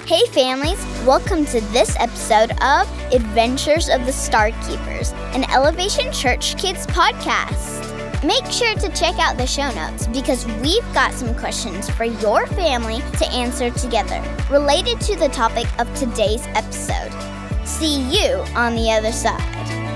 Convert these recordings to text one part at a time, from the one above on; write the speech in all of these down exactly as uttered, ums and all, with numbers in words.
Hey families, welcome to this episode of Adventures of the Starkeepers, an Elevation Church Kids podcast. Make sure to check out the show notes because we've got some questions for your family to answer together related to the topic of today's episode. See you on the other side.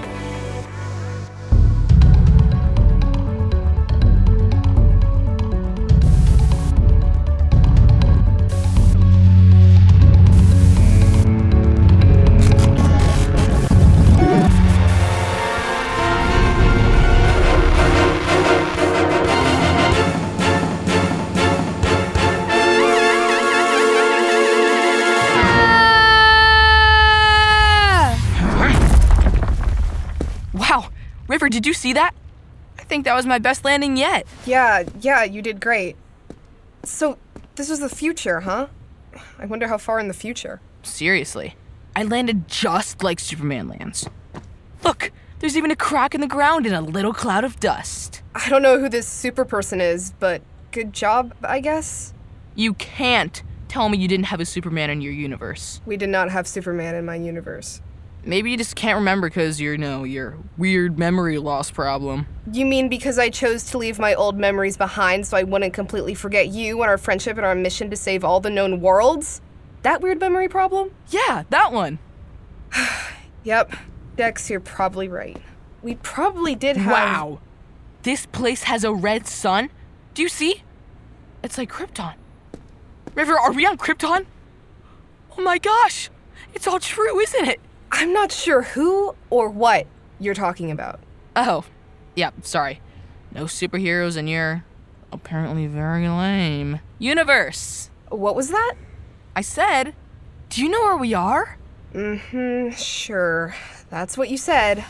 River, did you see that? I think that was my best landing yet. Yeah, yeah, you did great. So, this was the future, huh? I wonder how far in the future. Seriously, I landed just like Superman lands. Look, there's even a crack in the ground and a little cloud of dust. I don't know who this super person is, but good job, I guess? You can't tell me you didn't have a Superman in your universe. We did not have Superman in my universe. Maybe you just can't remember because you're, you know, your weird memory loss problem. You mean because I chose to leave my old memories behind so I wouldn't completely forget you and our friendship and our mission to save all the known worlds? That weird memory problem? Yeah, that one. Yep. Dex, you're probably right. We probably did have... Wow. This place has a red sun? Do you see? It's like Krypton. River, are we on Krypton? Oh my gosh. It's all true, isn't it? I'm not sure who or what you're talking about. Oh, yeah, sorry. No superheroes in your apparently very lame universe. What was that? I said, do you know where we are? Mm-hmm, sure. That's what you said.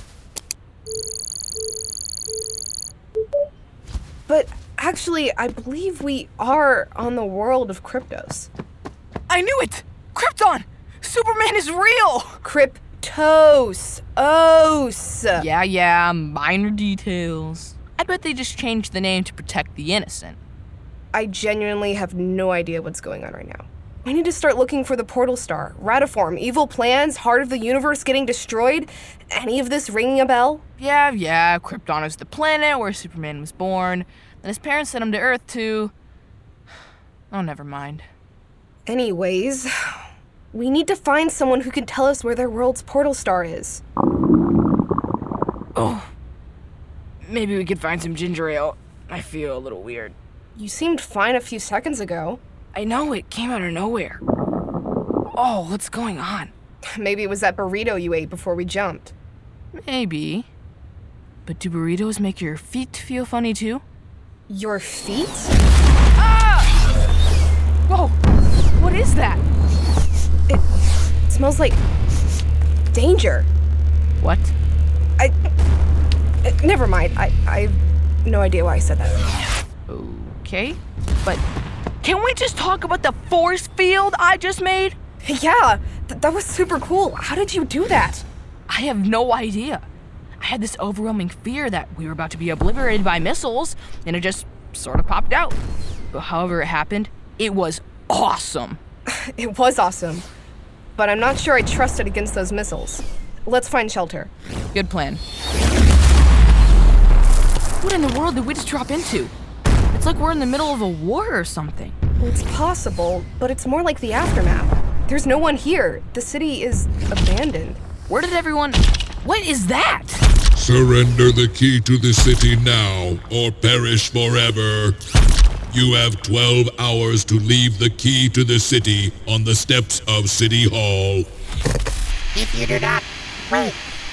But actually, I believe we are on the world of Kryptos. I knew it! Krypton! Superman is real! Kryptos. Os. Yeah, yeah, minor details. I bet they just changed the name to protect the innocent. I genuinely have no idea what's going on right now. We need to start looking for the Portal Star, Ratiform, evil plans, heart of the universe getting destroyed. Any of this ringing a bell? Yeah, yeah, Krypton is the planet where Superman was born. Then his parents sent him to Earth to... Oh, never mind. Anyways... we need to find someone who can tell us where their world's portal star is. Oh. Maybe we could find some ginger ale. I feel a little weird. You seemed fine a few seconds ago. I know, it came out of nowhere. Oh, what's going on? Maybe it was that burrito you ate before we jumped. Maybe. But do burritos make your feet feel funny too? Your feet? Ah! Whoa! What is that? It smells like danger. What? I... Uh, never mind. I, I have no idea why I said that. Okay, but can we just talk about the force field I just made? Yeah, th- that was super cool. How did you do that? I have no idea. I had this overwhelming fear that we were about to be obliterated by missiles, and it just sort of popped out. But however it happened, it was awesome. It was awesome. But I'm not sure I trust it against those missiles. Let's find shelter. Good plan. What in the world did we just drop into? It's like we're in the middle of a war or something. It's possible, but it's more like the aftermath. There's no one here. The city is abandoned. Where did everyone... What is that? Surrender the key to the city now, or perish forever. You have twelve hours to leave the key to the city on the steps of City Hall. If you do not, wait.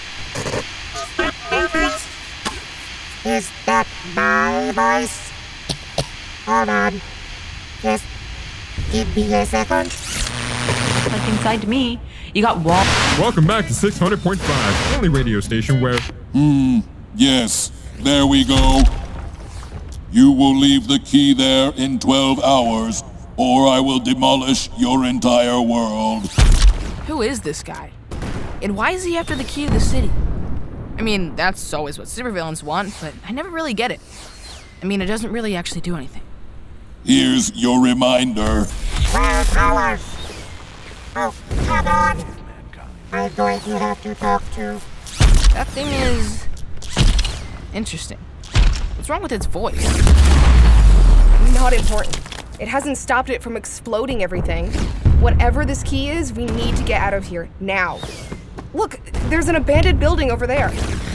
Is that my voice? Hold on. Just give me a second. Like inside me, you got wall. Welcome back to six hundred point five, the only radio station where... Hmm, yes, there we go. You will leave the key there in twelve hours, or I will demolish your entire world. Who is this guy? And why is he after the key to the city? I mean, that's always what supervillains want, but I never really get it. I mean, it doesn't really actually do anything. Here's your reminder. twelve hours. Oh, come on! I'm going to have to talk to... That thing is... interesting. What's wrong with its voice? Not important. It hasn't stopped it from exploding everything. Whatever this key is, we need to get out of here, now. Look, there's an abandoned building over there.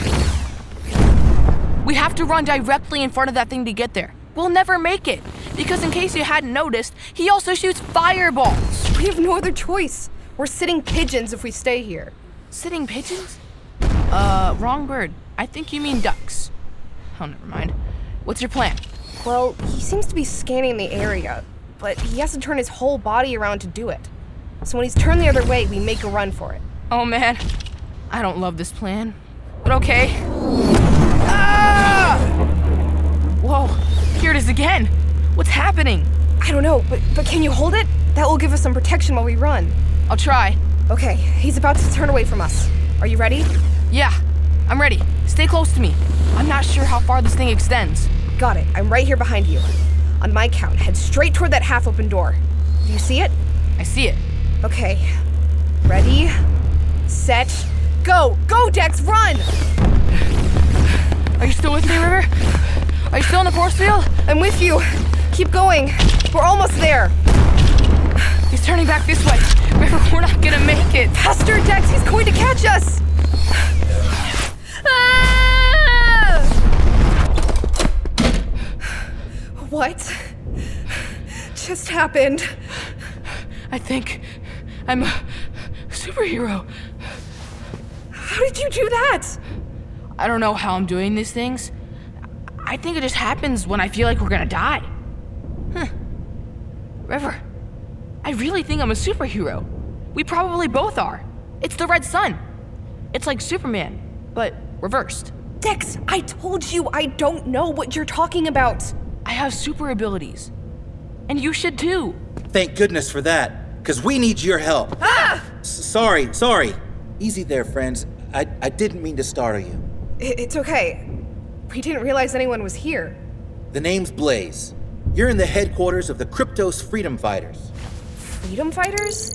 We have to run directly in front of that thing to get there. We'll never make it, because in case you hadn't noticed, he also shoots fireballs. We have no other choice. We're sitting pigeons if we stay here. Sitting pigeons? Uh, wrong bird. I think you mean ducks. Oh, never mind. What's your plan? Well, he seems to be scanning the area, but he has to turn his whole body around to do it. So when he's turned the other way, we make a run for it. Oh man, I don't love this plan, but okay. Ah! Whoa, here it is again. What's happening? I don't know, but, but can you hold it? That will give us some protection while we run. I'll try. Okay, he's about to turn away from us. Are you ready? Yeah, I'm ready. Stay close to me. I'm not sure how far this thing extends. Got it. I'm right here behind you. On my count, head straight toward that half-open door. Do you see it? I see it. Okay. Ready, set, go! Go, Dex, run! Are you still with me, River? Are you still in the force field? I'm with you. Keep going. We're almost there. He's turning back this way. River, we're not gonna make it. Faster, Dex, he's going to catch us! Ah! What just happened? I think I'm a superhero. How did you do that? I don't know how I'm doing these things. I think it just happens when I feel like we're gonna die. Huh. River, I really think I'm a superhero. We probably both are. It's the Red Sun. It's like Superman, but reversed. Dex, I told you I don't know what you're talking about. I have super abilities. And you should too. Thank goodness for that, because we need your help. Ah! S- sorry, sorry. Easy there, friends. I, I didn't mean to startle you. It's okay. We didn't realize anyone was here. The name's Blaze. You're in the headquarters of the Kryptos Freedom Fighters. Freedom Fighters?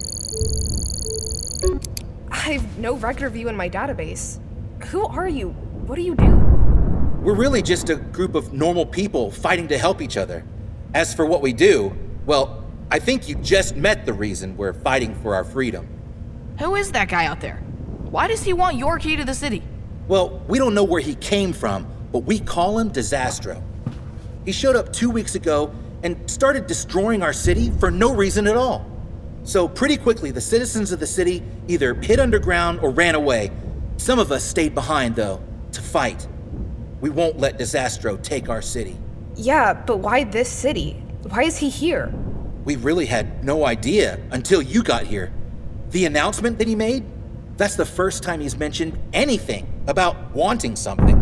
I have no record of you in my database. Who are you? What do you do? We're really just a group of normal people fighting to help each other. As for what we do, well, I think you just met the reason we're fighting for our freedom. Who is that guy out there? Why does he want your key to the city? Well, we don't know where he came from, but we call him Disastro. He showed up two weeks ago and started destroying our city for no reason at all. So pretty quickly, the citizens of the city either hid underground or ran away. Some of us stayed behind, though, to fight. We won't let Disastro take our city. Yeah, but why this city? Why is he here? We really had no idea until you got here. The announcement that he made, that's the first time he's mentioned anything about wanting something.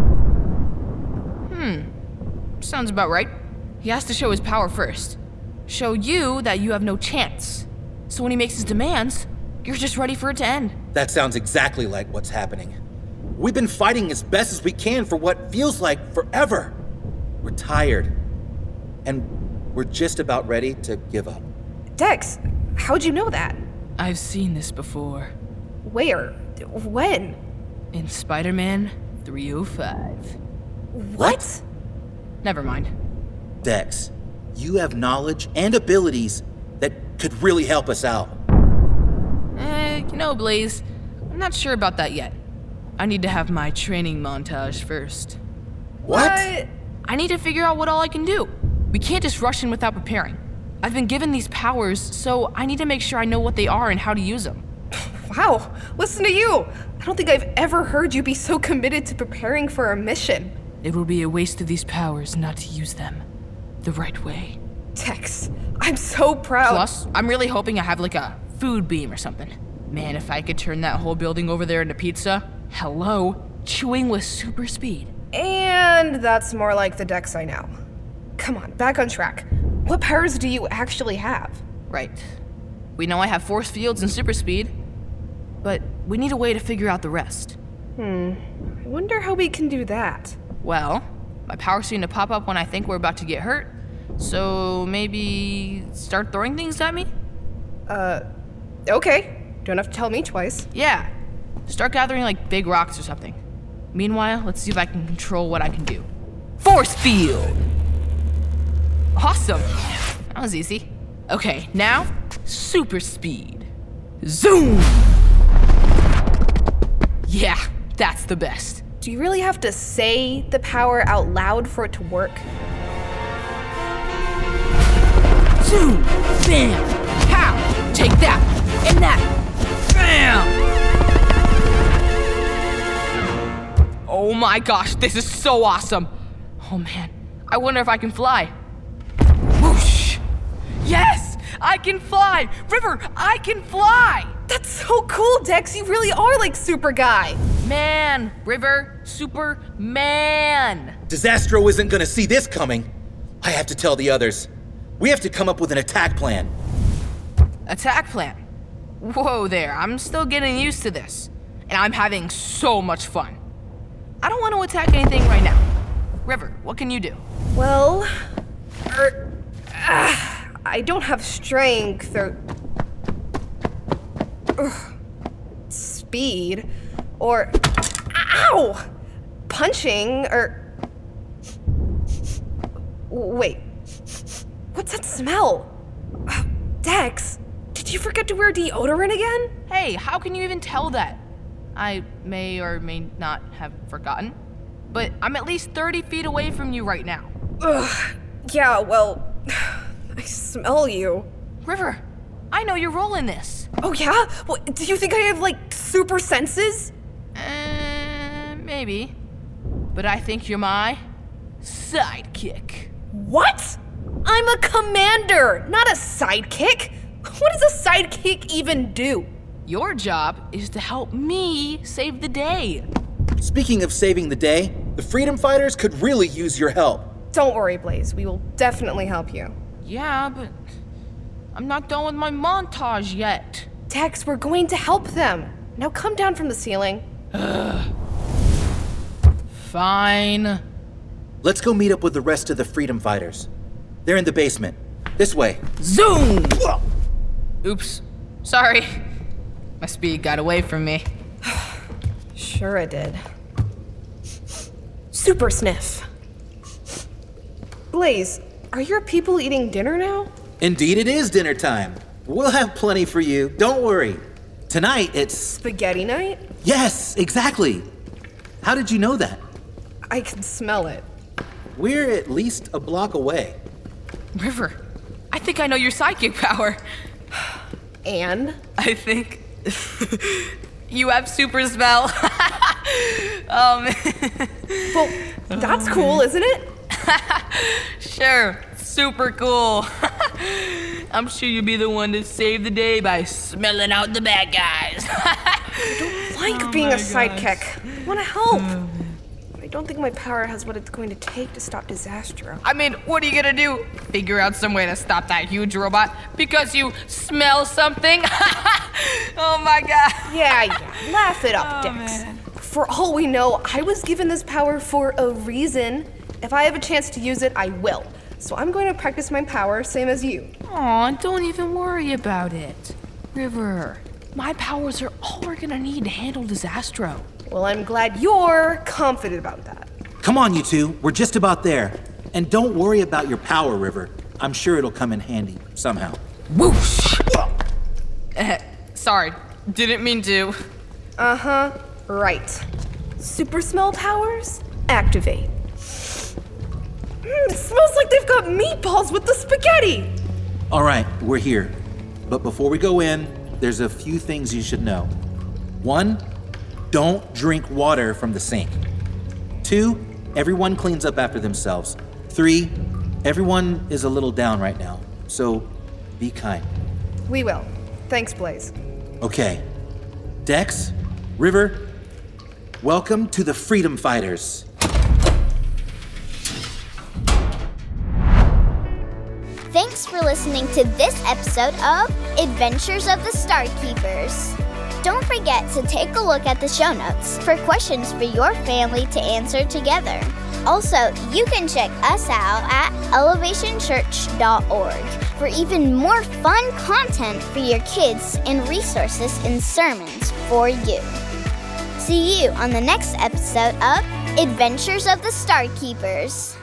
Hmm, sounds about right. He has to show his power first. Show you that you have no chance. So when he makes his demands, you're just ready for it to end. That sounds exactly like what's happening. We've been fighting as best as we can for what feels like forever. We're tired. And we're just about ready to give up. Dex, how'd you know that? I've seen this before. Where? When? In Spider-Man three oh five. What? Never mind. Dex, you have knowledge and abilities that could really help us out. Eh, you know, Blaze, I'm not sure about that yet. I need to have my training montage first. What? I need to figure out what all I can do. We can't just rush in without preparing. I've been given these powers, so I need to make sure I know what they are and how to use them. Wow, listen to you. I don't think I've ever heard you be so committed to preparing for a mission. It will be a waste of these powers not to use them the right way. Dex, I'm so proud. Plus, I'm really hoping I have like a food beam or something. Man, if I could turn that whole building over there into pizza, hello, chewing with super speed. And that's more like the Dex I know. Come on, back on track. What powers do you actually have? Right. We know I have force fields and super speed, but we need a way to figure out the rest. Hmm, I wonder how we can do that. Well, my powers seem to pop up when I think we're about to get hurt, so maybe start throwing things at me? Uh, Okay, don't have to tell me twice. Yeah. Start gathering like big rocks or something. Meanwhile, let's see if I can control what I can do. Force field! Awesome. That was easy. Okay, now, super speed. Zoom! Yeah, that's the best. Do you really have to say the power out loud for it to work? Zoom! Bam! Pow! Take that! And that! Bam! Oh my gosh, this is so awesome! Oh man, I wonder if I can fly. Whoosh! Yes! I can fly! River, I can fly! That's so cool, Dex. You really are like Super Guy. Man, River, Super Man! Disastro isn't gonna see this coming. I have to tell the others. We have to come up with an attack plan. Attack plan? Whoa there, I'm still getting used to this. And I'm having so much fun. I don't want to attack anything right now. River, what can you do? Well, er, uh, I don't have strength or uh, speed or ow, punching or wait, what's that smell? Uh, Dex, did you forget to wear deodorant again? Hey, how can you even tell that? I may or may not have forgotten, but I'm at least thirty feet away from you right now. Ugh, yeah, well, I smell you. River, I know your role in this. Oh yeah? What, do you think I have, like, super senses? Uh, maybe. But I think you're my sidekick. What? I'm a commander, not a sidekick. What does a sidekick even do? Your job is to help me save the day. Speaking of saving the day, the Freedom Fighters could really use your help. Don't worry, Blaze. We will definitely help you. Yeah, but I'm not done with my montage yet. Dex, we're going to help them. Now come down from the ceiling. Fine. Let's go meet up with the rest of the Freedom Fighters. They're in the basement. This way. Zoom! Oops. Sorry. My speed got away from me. Sure it did. Super Sniff. Blaze, are your people eating dinner now? Indeed it is dinner time. We'll have plenty for you, don't worry. Tonight it's... Spaghetti night? Yes, exactly. How did you know that? I can smell it. We're at least a block away. River, I think I know your sidekick power. And? I think you have super smell. um, well, that's cool, isn't it? Sure, super cool. I'm sure you'll be the one to save the day by smelling out the bad guys. I don't like oh being a sidekick. I want to help. I don't think my power has what it's going to take to stop Disastro. I mean, what are you gonna do? Figure out some way to stop that huge robot because you smell something? Oh my god. Yeah, yeah. Laugh it up, oh, Dex. Man. For all we know, I was given this power for a reason. If I have a chance to use it, I will. So I'm going to practice my power, same as you. Aw, don't even worry about it. River, my powers are all we're gonna need to handle Disastro. Well, I'm glad you're confident about that. Come on, you two. We're just about there. And don't worry about your power, River. I'm sure it'll come in handy somehow. Whoosh! uh, sorry, didn't mean to. Uh-huh, right. Super smell powers, activate. Mm, it smells like they've got meatballs with the spaghetti. All right, we're here. But before we go in, there's a few things you should know. One, don't drink water from the sink. Two, everyone cleans up after themselves. Three, everyone is a little down right now, so be kind. We will. Thanks, Blaze. Okay. Dex, River, welcome to the Freedom Fighters. Thanks for listening to this episode of Adventures of the Starkeepers. Don't forget to take a look at the show notes for questions for your family to answer together. Also, you can check us out at elevation church dot org for even more fun content for your kids and resources and sermons for you. See you on the next episode of Adventures of the Star Keepers.